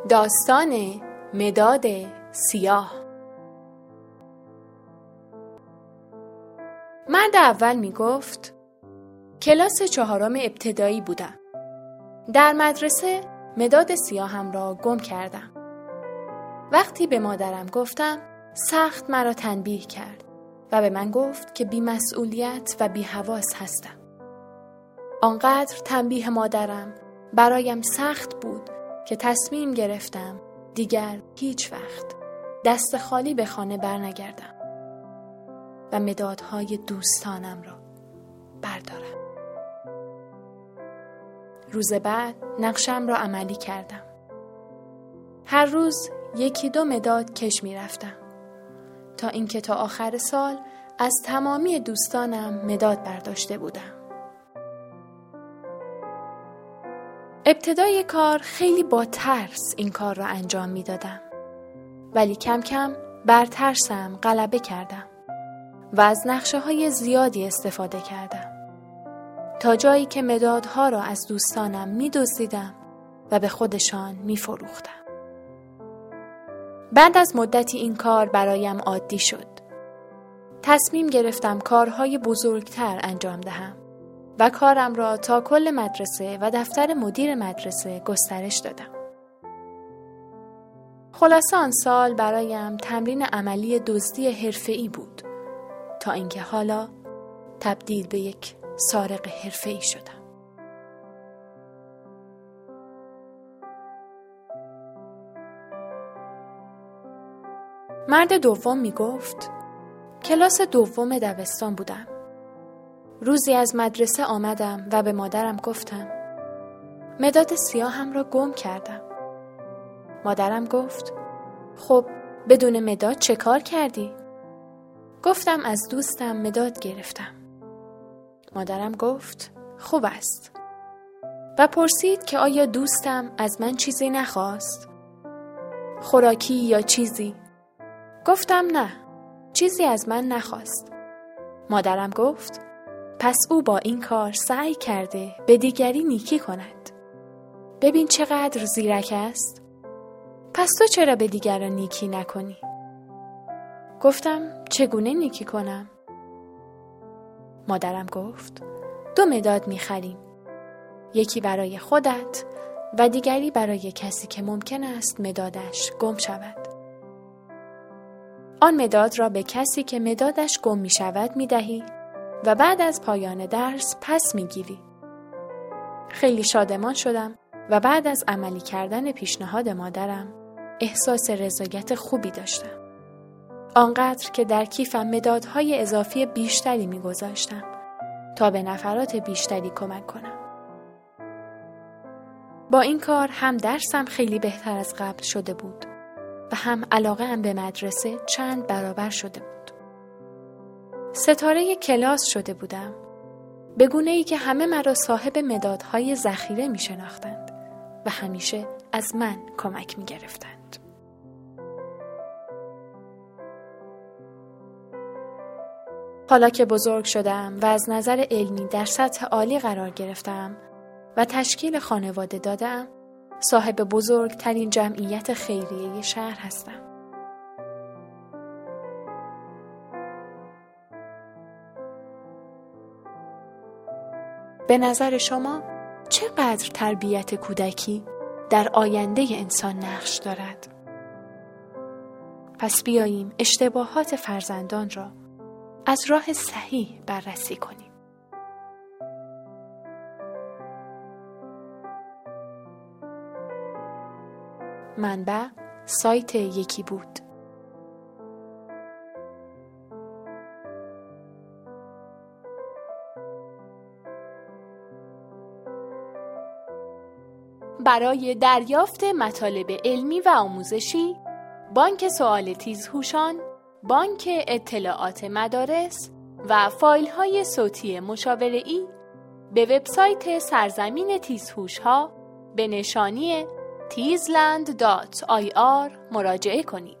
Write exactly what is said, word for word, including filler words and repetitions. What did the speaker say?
داستان مداد سیاه. مرد اول می گفت کلاس چهارم ابتدایی بودم. در مدرسه مداد سیاهم را گم کردم. وقتی به مادرم گفتم سخت مرا تنبیه کرد و به من گفت که بی‌مسئولیت و بی‌حواس هستم. آنقدر تنبیه مادرم برایم سخت بود که تصمیم گرفتم دیگر هیچ وقت دست خالی به خانه برنگردم و مدادهای دوستانم را بردارم. روز بعد نقشم را عملی کردم. هر روز یکی دو مداد کش می رفتم تا اینکه تا آخر سال از تمامی دوستانم مداد برداشته بودم. ابتدای کار خیلی با ترس این کار را انجام می دادم. ولی کم کم بر ترسم غلبه کردم و از نقشه های زیادی استفاده کردم تا جایی که مدادها را از دوستانم می دزدیدم و به خودشان می فروختم. بعد از مدتی این کار برایم عادی شد. تصمیم گرفتم کارهای بزرگتر انجام دهم و کارم را تا کل مدرسه و دفتر مدیر مدرسه گسترش دادم. خلاصه آن سال برایم تمرین عملی دزدی حرفه‌ای بود تا اینکه حالا تبدیل به یک سارق حرفه‌ای شدم. مرد دوم می گفت کلاس دوم دبستان بودم. روزی از مدرسه آمدم و به مادرم گفتم مداد سیاهم را گم کردم. مادرم گفت خب بدون مداد چه کار کردی؟ گفتم از دوستم مداد گرفتم. مادرم گفت خوب است و پرسید که آیا دوستم از من چیزی نخواست؟ خوراکی یا چیزی؟ گفتم نه، چیزی از من نخواست. مادرم گفت پس او با این کار سعی کرده به دیگری نیکی کند. ببین چقدر زیرک است. پس تو چرا به دیگران نیکی نکنی؟ گفتم چگونه نیکی کنم؟ مادرم گفت دو مداد می‌خریم. یکی برای خودت و دیگری برای کسی که ممکن است مدادش گم شود. آن مداد را به کسی که مدادش گم می شود می دهی و بعد از پایان درس پس می گیری. خیلی شادمان شدم و بعد از عملی کردن پیشنهاد مادرم احساس رضایت خوبی داشتم. آنقدر که در کیفم مدادهای اضافی بیشتری می گذاشتم تا به نفرات بیشتری کمک کنم. با این کار هم درسم خیلی بهتر از قبل شده بود و هم علاقه ام به مدرسه چند برابر شده بود. ستاره کلاس شده بودم، به گونه‌ای که همه مرا صاحب مدادهای ذخیره می شناختند و همیشه از من کمک می گرفتند. حالا که بزرگ شدم و از نظر علمی در سطح عالی قرار گرفتم و تشکیل خانواده دادم، صاحب بزرگترین جمعیت خیریه شهر هستم. به نظر شما چقدر تربیت کودکی در آینده انسان نقش دارد؟ پس بیاییم اشتباهات فرزندان را از راه صحیح بررسی کنیم. منبع سایت یکی بود. برای دریافت مطالب علمی و آموزشی، بانک سوال تیزهوشان، بانک اطلاعات مدارس و فایل‌های صوتی مشاوره‌ای به وبسایت سرزمین تیزهوش‌ها به نشانی تیزلند دات آی آر مراجعه کنید.